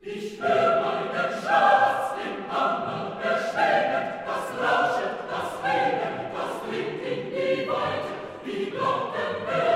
Ich hör meinen Schatz im Hammer erschlägt, das Rauschen, das Reden, das dringt in die Weite, die Glocken